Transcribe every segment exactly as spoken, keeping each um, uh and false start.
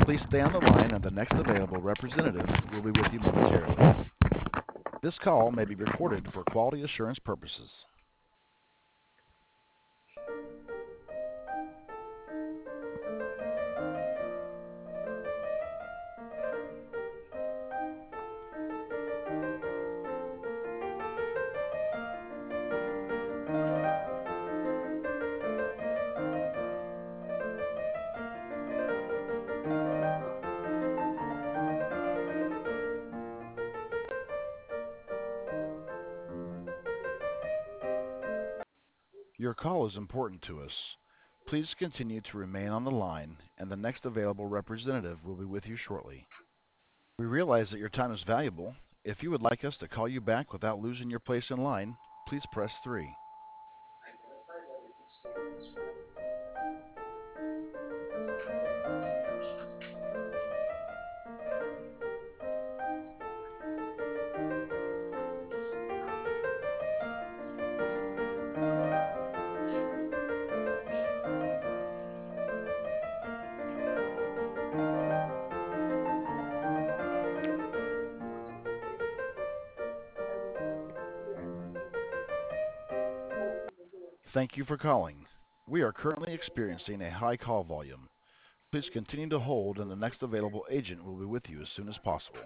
Please stay on the line and the next available representative will be with you momentarily. This call may be recorded for quality assurance purposes. Your call is important to us. Please continue to remain on the line, and the next available representative will be with you shortly. We realize that your time is valuable. If you would like us to call you back without losing your place in line, please press three. Thank you for calling. We are currently experiencing a high call volume. Please continue to hold, and the next available agent will be with you as soon as possible.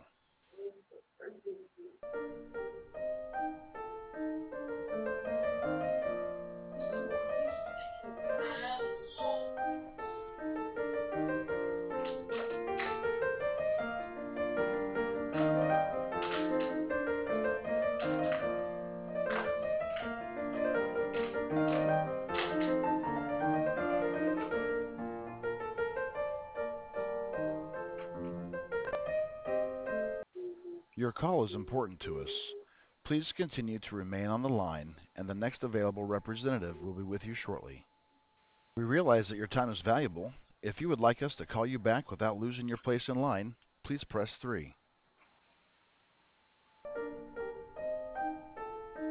Your call is important to us. Please continue to remain on the line, and the next available representative will be with you shortly. We realize that your time is valuable. If you would like us to call you back without losing your place in line, please press three.